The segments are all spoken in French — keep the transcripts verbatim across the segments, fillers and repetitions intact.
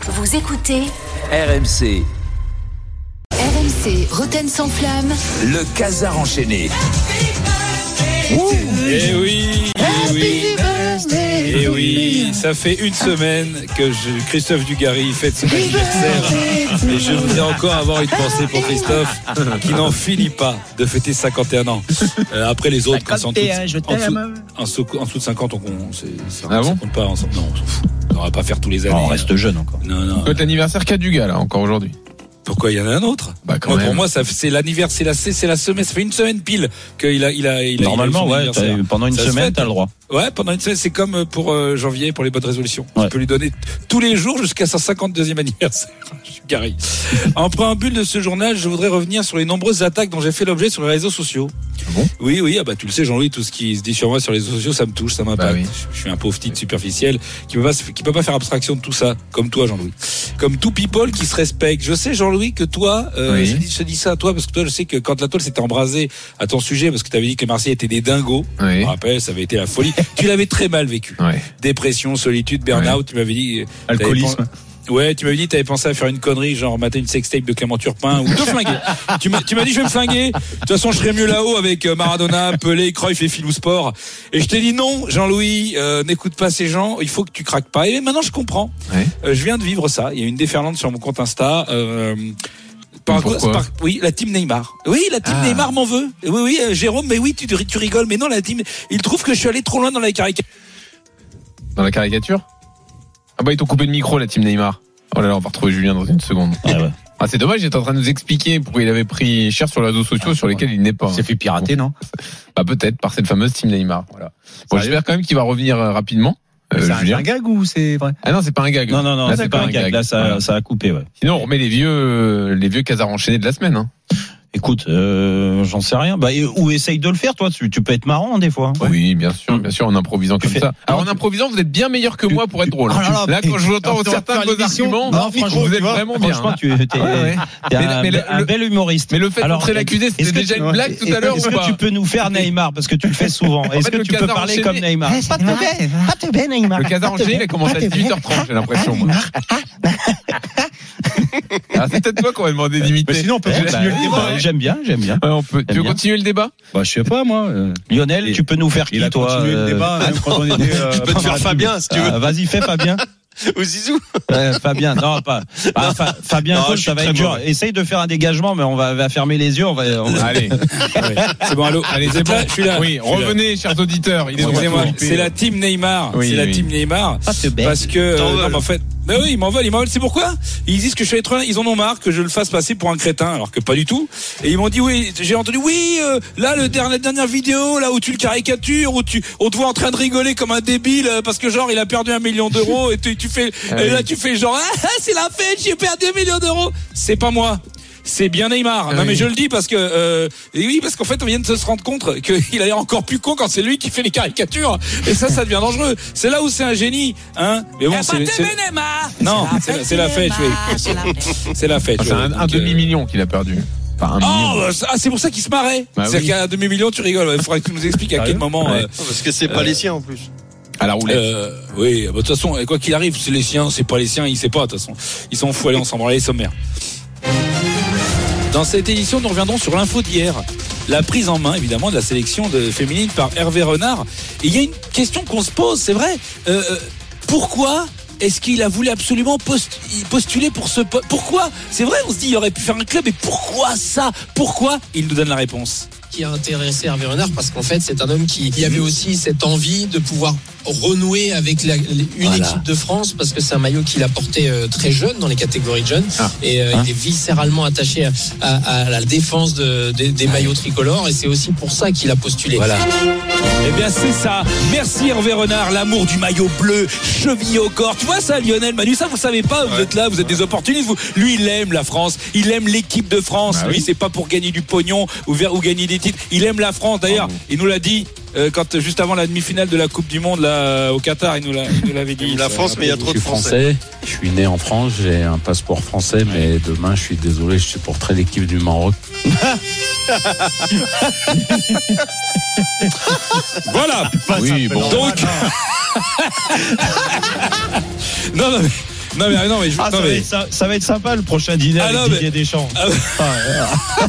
Vous écoutez R M C. R M C, Roten sans flamme. Le Casar enchaîné. Eh oui, eh oui, eh oui, ça fait une semaine que je, Christophe Dugarry fête son anniversaire et je voudrais encore avoir une pensée pour Christophe qui n'en finit pas de fêter cinquante et un ans. Euh, après les autres, quand c'est en, en, dessous, en dessous de cinquante, on, c'est, c'est, ah bon ça compte pas. On, non, on s'en fout. On va pas faire tous les années. Oh, on reste jeune encore. Non, non. C'est l'anniversaire qu'a du gars là encore aujourd'hui. Pourquoi il y en a un autre? Bah, quand Moi, même. pour moi, ça, c'est l'anniversaire, c'est la, c'est la semaine, ça fait une semaine pile qu'il a, il a, il a. Normalement, il a ouais, t'as, pendant une ça semaine, t'as le droit. Ouais, pendant une semaine, c'est comme pour euh, janvier, pour les bonnes résolutions. Ouais. Tu peux lui donner tous les jours jusqu'à sa cinquante-deuxième anniversaire. Je suis carré. En préambule de ce journal, je voudrais revenir sur les nombreuses attaques dont j'ai fait l'objet sur les réseaux sociaux. Ah bon? Oui, oui, ah bah tu le sais, Jean-Louis, tout ce qui se dit sur moi sur les réseaux sociaux, ça me touche, ça m'impacte. Bah oui. Je suis un pauvre titre superficiel qui peut pas, qui peut pas faire abstraction de tout ça, comme toi, Jean-Louis. Comme tout people qui se respecte. Je sais, Jean-Louis, que toi, euh, oui. je, dis, je dis ça à toi parce que toi, je sais que quand la toile s'était embrasée à ton sujet, parce que tu avais dit que les Marseillais étaient des dingos, oui. Je me rappelle, ça avait été la folie. Tu l'avais très mal vécu. Oui. Dépression, solitude, burn-out, oui. Tu m'avais dit. Alcoolisme. Ouais, tu m'avais dit, t'avais pensé à faire une connerie, genre mater une sextape de Clément Turpin ou te flinguer. tu, m'as, tu m'as dit, je vais me flinguer. De toute façon, je serais mieux là-haut avec Maradona, Pelé, Cruyff et Philou Sport. Et je t'ai dit, non, Jean-Louis, euh, n'écoute pas ces gens, il faut que tu craques pas. Et maintenant, je comprends. Ouais. Euh, je viens de vivre ça. Il y a une déferlante sur mon compte Insta. Euh, Par, par, oui, la team Neymar. Oui, la team ah. Neymar m'en veut. Oui, oui, euh, Jérôme, mais oui, tu, tu rigoles. Mais non, la team, il trouve que je suis allé trop loin dans la caricature. Dans la caricature? Ah bah, ils t'ont coupé le micro, la team Neymar. Oh là là, on va retrouver Julien dans une seconde. Ah, ouais. Ah, c'est dommage, il était en train de nous expliquer pourquoi il avait pris cher sur les réseaux sociaux ah, sur lesquels ouais. il n'est pas. Il s'est fait pirater, non? Bah, peut-être, par cette fameuse team Neymar. Voilà. Bon, j'espère quand même qu'il va revenir rapidement. Euh, c'est Julien. Un gag ou c'est vrai? Ah non, c'est pas un gag. Non, non, non, là, c'est, c'est pas un gag. gag. Là, ça, voilà. ça a coupé, ouais. Sinon, on remet les vieux, les vieux casards enchaînés de la semaine, hein. Écoute, euh, j'en sais rien. Bah, ou essaye de le faire, toi. Tu, tu peux être marrant, des fois. Ouais. Oui, bien sûr, bien sûr, en improvisant tu comme fais... ça. Alors, en improvisant, vous êtes bien meilleur que moi pour être drôle. Ah, là, là, là, quand je vous entends certains de vos arguments, non, franchement, vous êtes vraiment bien. Franchement, tu es, t'es, ah, ouais. t'es mais, un, mais le, un bel humoriste. Mais le fait de montrer l'accusé, c'était déjà une blague tout à l'heure. Est-ce que tu peux nous faire Neymar? Parce que tu le fais souvent. Est-ce que tu peux parler comme Neymar? Pas de bien, pas de bien, Neymar. Le casar enchaîné, il a commencé à dix-huit heures trente, j'ai l'impression, moi. Ah, c'est peut-être toi qu'on va demander d'imiter. Sinon, on peut continuer le débat. J'aime bien, j'aime bien. Ouais, on peut. Tu veux bien. Continuer le débat? Bah, je sais pas, moi. Euh... Lionel, et tu peux nous faire qui, il a toi? Continué le débat, même quand on était, euh, je peux te faire Fabien, si tu veux. Ah, vas-y, fais Fabien. Ou Zizou. Ouais, Fabien, non, pas. Ah, non. Fa- Fabien, non, coach, ça va être dur. Mauvais. Essaye de faire un dégagement, mais on va, va fermer les yeux. On va, on va... Allez. Ouais. C'est bon, allô. Allez, c'est bon. Là, je suis là. Oui, revenez, chers auditeurs. Il est Excusez-moi, c'est la team Neymar. Oui, c'est oui. la team Neymar. Ah, c'est bête. Parce que, euh, non, en fait, ben oui, ils m'en veulent, ils m'en veulent. C'est pourquoi? Ils disent que je suis être un, ils en ont marre que je le fasse passer pour un crétin, alors que pas du tout. Et ils m'ont dit, oui, j'ai entendu, oui, euh, là, le dernier, la dernière vidéo, là, où tu le caricatures, où tu, on te voit en train de rigoler comme un débile, parce que genre, il a perdu un million d'euros, et tu, tu fais, ah, et là, oui. tu fais genre, ah, c'est la fête, j'ai perdu un million d'euros. C'est pas moi. C'est bien Neymar. Ah, non, oui. mais je le dis parce que, euh, et oui, parce qu'en fait, on vient de se rendre compte qu'il a l'air encore plus con quand c'est lui qui fait les caricatures. Et ça, ça devient dangereux. C'est là où c'est un génie, hein. Mais bon, c'est, c'est... Neymar. Non, c'est, c'est, c'est la fête, oui. C'est la fête. Ah, c'est un, un demi-million qu'il a perdu. Enfin, un oh, million. Ah, c'est pour ça qu'il se marrait. Bah, c'est-à-dire oui. qu'à un demi-million, tu rigoles. Il faudrait que tu nous expliques à quel moment. Ouais. Euh, parce que c'est pas euh, les siens en plus. À la roulette. Euh, oui, bah, de toute façon, quoi qu'il arrive, c'est les siens, c'est pas les siens, il sait pas, de toute façon. Ils sont fous, allez, on s'en branle les sommaires. Dans cette édition, nous reviendrons sur l'info d'hier. La prise en main, évidemment, de la sélection de féminine par Hervé Renard. Et il y a une question qu'on se pose, c'est vrai. Euh, pourquoi est-ce qu'il a voulu absolument post- postuler pour ce... Po- pourquoi? C'est vrai, on se dit, il aurait pu faire un club, et pourquoi ça? Pourquoi? Il nous donne la réponse. Qui a intéressé Hervé Renard parce qu'en fait c'est un homme qui, qui avait aussi cette envie de pouvoir renouer avec la, une voilà. équipe de France parce que c'est un maillot qu'il a porté euh, très jeune dans les catégories de jeunes ah. et euh, hein? il est viscéralement attaché à, à, à la défense de, de, des maillots tricolores et c'est aussi pour ça qu'il a postulé. Voilà. Eh bien c'est ça. Merci Hervé Renard, l'amour du maillot bleu, chevillé au corps. Tu vois ça Lionel, Manu, ça vous savez pas, vous ouais. êtes là, vous êtes des opportunistes. Vous. Lui il aime la France, il aime l'équipe de France. Bah, Lui oui. c'est pas pour gagner du pognon ou, vers, ou gagner des titres. Il aime la France. D'ailleurs, oh. il nous l'a dit euh, quand juste avant la demi-finale de la Coupe du Monde là au Qatar, il nous, l'a, il nous l'avait dit. La France, mais il y a trop de Français. français. Je suis né en France, j'ai un passeport français, mais demain, je suis désolé, je supporterai l'équipe du Maroc. Voilà. Oui, bon. Donc. non, non, mais. Non mais non mais, je, ah, non, ça, mais... Va être, ça, ça va être sympa le prochain dîner ah, avec non, Didier mais... Deschamps. Ah, ah,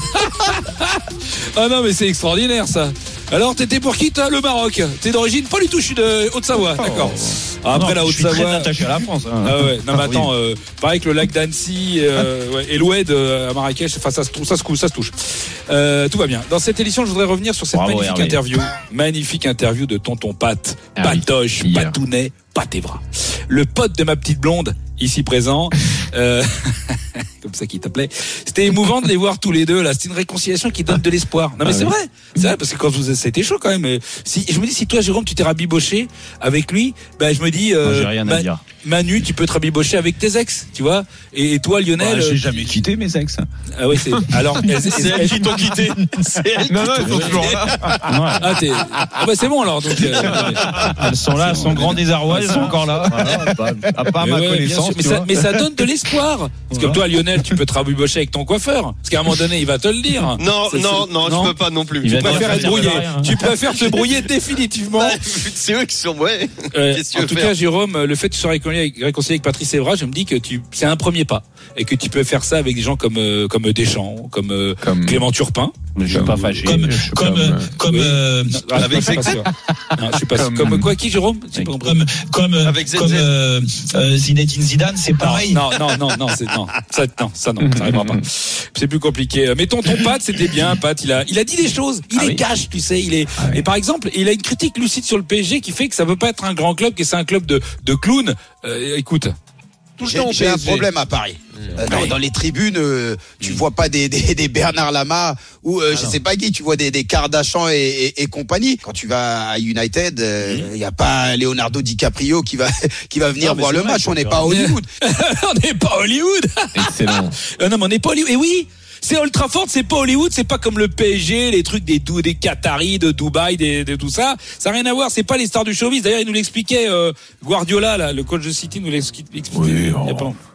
ah non mais c'est extraordinaire ça. Alors t'étais pour qui toi? Le Maroc. T'es d'origine pas du tout, je suis de Haute-Savoie, oh. D'accord. Après non, la Haute-Savoie. Je suis très attaché à la France. Hein. Ah ouais. Non mais attends, euh, pareil que le lac d'Annecy euh, ouais, et l'Oued euh, à Marrakech, enfin ça, ça, ça se ça se touche. Euh, tout va bien. Dans cette édition, je voudrais revenir sur cette Bravo, magnifique Hervé. interview, magnifique interview de Tonton Pat, ah, Patoche, oui. Patounet, Patévra, le pote de ma petite blonde ici présent. Euh... comme ça qui t'appelait. C'était émouvant de les voir tous les deux là. C'était une réconciliation qui donne de l'espoir. Non mais ah c'est oui. vrai, c'est vrai parce que quand vous c'était chaud quand même. Si je me dis si toi Jérôme tu t'es rabiboché avec lui, ben je me dis euh, non, j'ai rien à Man, dire. Manu tu peux te rabibocher avec tes ex, tu vois. Et, et toi Lionel, bah, j'ai jamais quitté mes ex. Ah oui c'est. Alors c'est elles, elles qui t'ont quitté. C'est elles non non elles sont toujours là. Ah t'es. Ah bah c'est bon alors donc. Euh... Elles sont là, elles sont grand désarroi, elles sont encore là. Voilà, pas, à part ma ouais, connaissance. Mais ça, mais ça donne de l'espoir. Parce que toi Lionel tu peux te rabibocher avec ton coiffeur. Parce qu'à un moment donné il va te le dire. Non c'est, non non non je peux pas non plus. Tu préfères être brouillé. Tu préfères te brouiller définitivement. C'est eux qui sont ouais. En tout cas Jérôme, le fait que tu sois réconcilié avec Patrice Evra, je me dis que tu c'est un premier pas et que tu peux faire ça avec des gens comme comme Deschamps, comme, comme Clément Turpin. Je suis pas fâché. Comme comme comme euh, avec Zedane. Non, je suis pas comme, comme quoi qui Jérôme Comme comme avec comme euh, euh, Zinedine Zidane, c'est pareil. Non non non non c'est non ça non ça non ça arrivera pas. C'est plus compliqué. Mais tonton Pat c'était bien. Pat il a il a dit des choses. Il ah est oui. cash tu sais. Il est ah oui. et par exemple il a une critique lucide sur le P S G qui fait que ça veut pas être un grand club, que c'est un club de de clowns. Euh, écoute. J'ai, j'ai un problème à Paris. Euh, dans, dans les tribunes, euh, tu mmh. vois pas des, des, des Bernard Lama ou euh, ah je non. sais pas qui, tu vois des, des Kardashian et, et, et compagnie. Quand tu vas à United, il euh, mmh. y a pas Leonardo DiCaprio qui va qui va venir non, voir le vrai, match. On n'est pas à Hollywood. On n'est pas à Hollywood. Excellent. euh, non, mais on n'est pas à Hollywood. Et oui. C'est Old Trafford, c'est pas Hollywood, c'est pas comme le P S G, les trucs des des Qataris, de Dubaï, des, de tout ça. Ça n'a rien à voir, c'est pas les stars du showbiz. D'ailleurs, il nous l'expliquait, euh, Guardiola, là, le coach de City, nous l'expliquait. Oui, oh.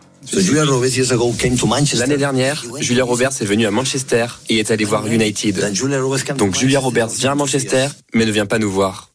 L'année dernière, Julia Roberts est venue à Manchester et est allée voir United. Donc Julia Roberts vient à Manchester, mais ne vient pas nous voir.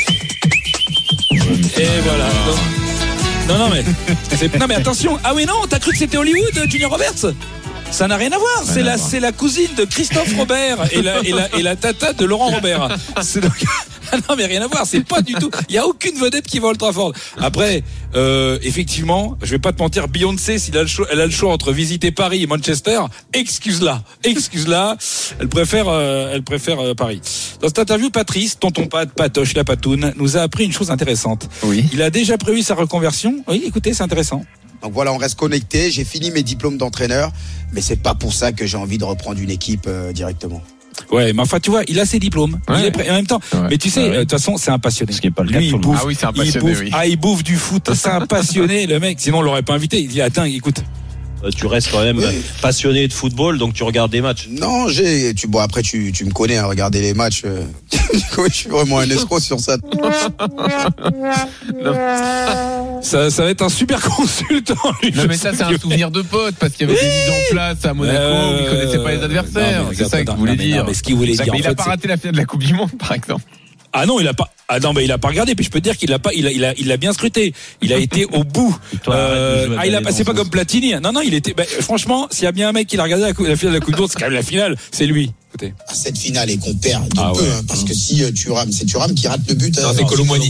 Et voilà. Non, non, mais, c'est, non, mais attention. Ah oui, non, t'as cru que c'était Hollywood, Julia Roberts? Ça n'a rien à voir. C'est la, c'est la cousine de Christophe Robert et la, et la, et la tata de Laurent Robert. C'est donc, ah non, mais rien à voir. C'est pas du tout. Il y a aucune vedette qui va à Old Trafford. Après, euh, effectivement, je vais pas te mentir, Beyoncé, s'il a le choix, elle a le choix entre visiter Paris et Manchester, excuse-la, excuse-la. Elle préfère, euh, elle préfère euh, Paris. Dans cette interview, Patrice, tonton Pat, Patoche, la patoune, nous a appris une chose intéressante. Oui. Il a déjà prévu sa reconversion. Oui, écoutez, c'est intéressant. Donc voilà, on reste connecté. J'ai fini mes diplômes d'entraîneur, mais c'est pas pour ça que j'ai envie de reprendre une équipe euh, directement. Ouais, mais enfin, tu vois, il a ses diplômes. Ouais. Il est prêt, en même temps. Ouais. Mais tu sais, de ouais. euh, toute façon, c'est un passionné. Ce qui est pas le cas. Lui, il bouffe. Ah oui, c'est un passionné. Il bouffe, oui. Ah, il bouffe du foot. C'est un passionné, le mec. Sinon, on l'aurait pas invité. Il dit, attends, écoute. Tu restes quand même oui. passionné de football, donc tu regardes des matchs. Non, j'ai. Tu bon après tu tu me connais à regarder les matchs. Euh... je suis vraiment un escroc sur ça. ça. Ça va être un super consultant. Lui, non mais ça c'est un souvenir de pote parce qu'il y avait oui. des mises en place à Monaco, euh... il connaissait pas les adversaires. Non, c'est ça qu'il voulait dire. Mais ce qu'il voulait dire. Mais il a pas raté la finale de la Coupe du Monde par exemple. Ah non, il a pas. Ah non, mais il a pas regardé. Puis je peux te dire qu'il a pas. Il a, il a, il a bien scruté. Il a été au bout. Euh, ah, il a passé pas comme Platini. Non, non, il était. Bah, franchement, s'il y a bien un mec qui l'a regardé la, la finale de la Coupe du Monde, c'est quand même la finale. C'est lui. Écoutez. Ah, cette finale est qu'on perd de ah, peu, ouais. hein, parce que si euh, Thuram, c'est Thuram qui rate le but. Non, c'est Colomboigny.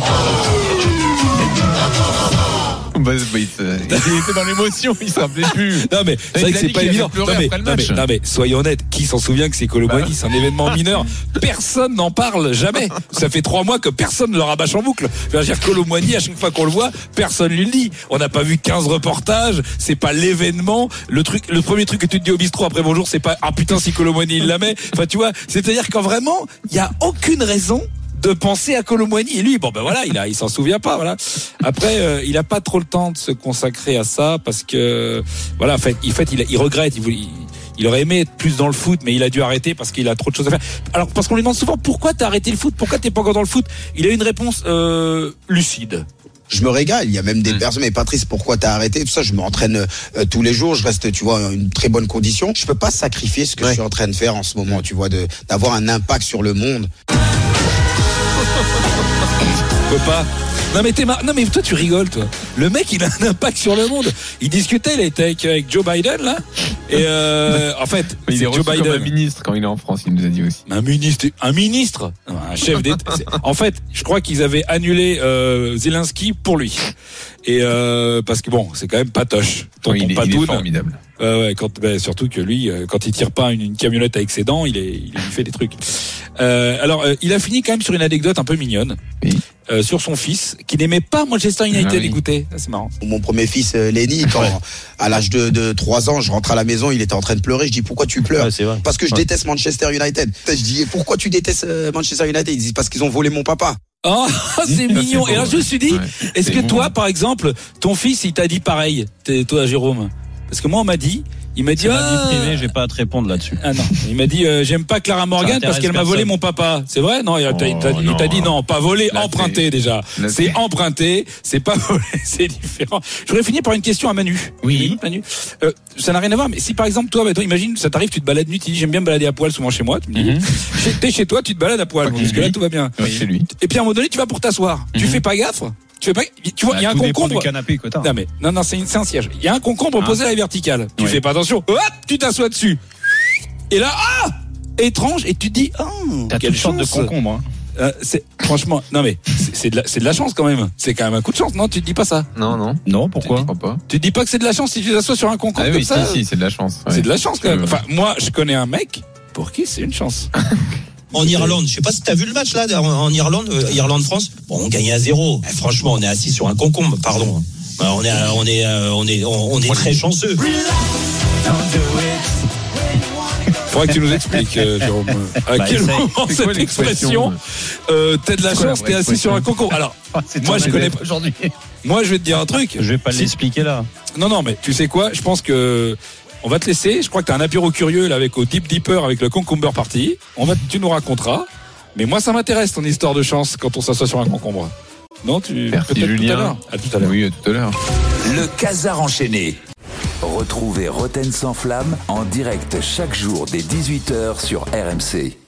Bah, bah, il, il était dans l'émotion, il s'en rappelait plus. Non mais c'est vrai que c'est pas évident. Non mais, non, mais, non mais soyons honnêtes, qui s'en souvient que c'est Colomboigny, bah. c'est un événement mineur. Personne n'en parle jamais. Ça fait trois mois que personne ne le rabâche en boucle. Je veux dire Colomboigny, à chaque fois qu'on le voit, personne lui le dit. On n'a pas vu quinze reportages, c'est pas l'événement. Le truc, le premier truc que tu te dis au bistrot après bonjour, c'est pas ah putain si Colomboigny il la met. Enfin tu vois, c'est-à-dire qu'en vraiment, il y a aucune raison de penser à Colomboigny. Et lui, bon ben voilà, il a, il s'en souvient pas, voilà. Après, euh, il a pas trop le temps de se consacrer à ça parce que, voilà, en fait, il, fait, il, il regrette, il, il, il aurait aimé être plus dans le foot, mais il a dû arrêter parce qu'il a trop de choses à faire. Alors, parce qu'on lui demande souvent pourquoi t'as arrêté le foot, pourquoi t'es pas encore dans le foot. Il a une réponse euh, lucide. Je me régale, il y a même des mmh. personnes, mais Patrice, pourquoi t'as arrêté? Tout ça, je m'entraîne euh, tous les jours, je reste, tu vois, en une très bonne condition. Je peux pas sacrifier ce que ouais. je suis en train de faire en ce moment, tu vois, de, d'avoir un impact sur le monde. On peut pas. Non mais t'es mar... non mais toi tu rigoles toi. Le mec il a un impact sur le monde. Il discutait, il était avec, avec Joe Biden là. Et euh, en fait, il c'est est Joe Biden. Comme un ministre quand il est en France, il nous a dit aussi. Un ministre, un ministre, un chef d'État. En fait, je crois qu'ils avaient annulé euh, Zelensky pour lui. Et euh, parce que bon, c'est quand même patoche. Ton, oui, il, est, il est formidable. Euh, ouais, quand, bah, surtout que lui, euh, quand il tire pas une, une camionnette avec ses dents, il, est, il fait des trucs. Euh, alors, euh, il a fini quand même sur une anecdote un peu mignonne. Oui. Euh, sur son fils, qui n'aimait pas Manchester United. Ah oui. Écoutez, c'est marrant. Mon premier fils, euh, Lenny, quand, ouais. à l'âge de, de trois ans, je rentre à la maison, il était en train de pleurer. Je dis, pourquoi tu pleures? Ouais, c'est vrai. Parce que je ouais. déteste Manchester United. Je dis, pourquoi tu détestes Manchester United? Ils disent, parce qu'ils ont volé mon papa. Oh, c'est mignon. Et là, je me suis dit, ouais, est-ce que bon. toi, par exemple, ton fils, il t'a dit pareil, toi, Jérôme? Parce que moi, on m'a dit, il m'a dit, c'est ah, ma vie privée, je vais pas à te répondre là-dessus. Ah non, il m'a dit, euh, j'aime pas Clara Morgan parce qu'elle m'a volé mon papa. C'est vrai? Non, il t'a, il t'a, oh, il t'a dit non, pas volé, là, emprunté déjà. Là, c'est, c'est emprunté, c'est pas volé, c'est différent. J'aurais fini par une question à Manu. Oui. Manu, euh, ça n'a rien à voir, mais si par exemple, toi, bah, toi imagine, ça t'arrive, tu te balades nu, tu dis, j'aime bien me balader à poil souvent chez moi, tu me dis, mm-hmm. t'es chez toi, tu te balades à poil, parce que là, tout va bien. Oui, c'est lui. Et puis à un moment donné, tu vas pour t'asseoir. Mm-hmm. Tu fais pas gaffe? Tu fais pas, tu vois, il y a un concombre. Du canapé, quoi, non, mais, non, non, c'est, une, c'est un siège. Il y a un concombre ah. posé à la verticale. Tu oui. fais pas attention. Hop, tu t'assois dessus. Et là, ah! Étrange, et tu te dis, oh, t'as quelle sorte de concombre, hein. Euh, c'est, franchement, non, mais, c'est, c'est de la, c'est de la chance quand même. C'est quand même un coup de chance, non? Tu te dis pas ça? Non, non. Non, pourquoi? Tu, pas. tu te dis pas que c'est de la chance si tu t'assois sur un concombre ah, comme oui, ça? Si, si, c'est de la chance. Ouais. C'est de la chance quand même. Enfin, moi, je connais un mec pour qui c'est une chance. En Irlande, je sais pas si t'as vu le match là en Irlande, euh, Irlande-France. Bon, on gagnait à zéro. Eh, franchement, on est assis sur un concombre, pardon. Alors, on est, on est, on est, on est très chanceux. Faudrait que tu nous expliques, euh, Jérôme. À bah, quel moment c'est cette expression, euh, t'as de la chance, t'es assis sur un concombre. Alors, moi je connais pas aujourd'hui. Moi, je vais te dire un truc. Je vais pas si... l'expliquer là. Non, non, mais tu sais quoi? Je pense que on va te laisser. Je crois que t'as un apéro curieux là avec au Deep Deeper avec le Concomber Party. On va, tu nous raconteras. Mais moi, ça m'intéresse ton histoire de chance quand on s'assoit sur un concombre. Non, tu. Merci Julien. Tout à l'heure. À tout à l'heure. Oui, à tout à l'heure. Le Casar enchaîné. Retrouvez Roten sans flamme en direct chaque jour dès dix-huit heures sur R M C.